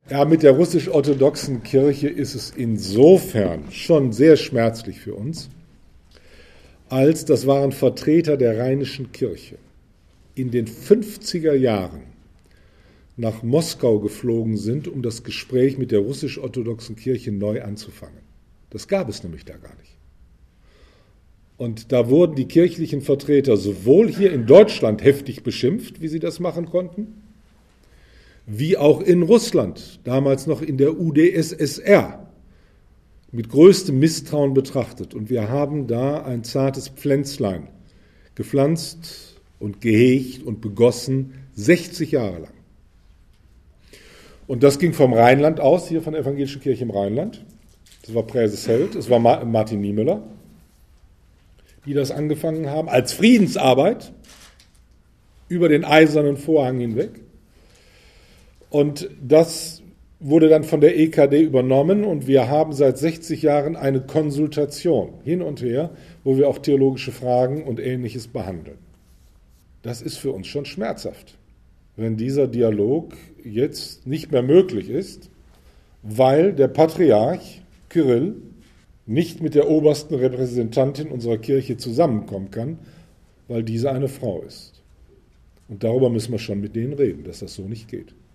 Ja, mit der russisch-orthodoxen Kirche ist es insofern schon sehr schmerzlich für uns, als das waren Vertreter der Rheinischen Kirche in den 50er Jahren nach Moskau geflogen sind, um das Gespräch mit der russisch-orthodoxen Kirche neu anzufangen. Das gab es nämlich da gar nicht. Und da wurden die kirchlichen Vertreter sowohl hier in Deutschland heftig beschimpft, wie sie das machen konnten, wie auch in Russland, damals noch in der UdSSR, mit größtem Misstrauen betrachtet. Und wir haben da ein zartes Pflänzlein gepflanzt und gehegt und begossen, 60 Jahre lang. Und das ging vom Rheinland aus, hier von der Evangelischen Kirche im Rheinland. Das war Präses-Held, es war Martin Niemöller, die das angefangen haben, als Friedensarbeit über den eisernen Vorhang hinweg. Und das wurde dann von der EKD übernommen und wir haben seit 60 Jahren eine Konsultation hin und her, wo wir auch theologische Fragen und Ähnliches behandeln. Das ist für uns schon schmerzhaft, wenn dieser Dialog jetzt nicht mehr möglich ist, weil der Patriarch Kyrill nicht mit der obersten Repräsentantin unserer Kirche zusammenkommen kann, weil diese eine Frau ist. Und darüber müssen wir schon mit denen reden, dass das so nicht geht.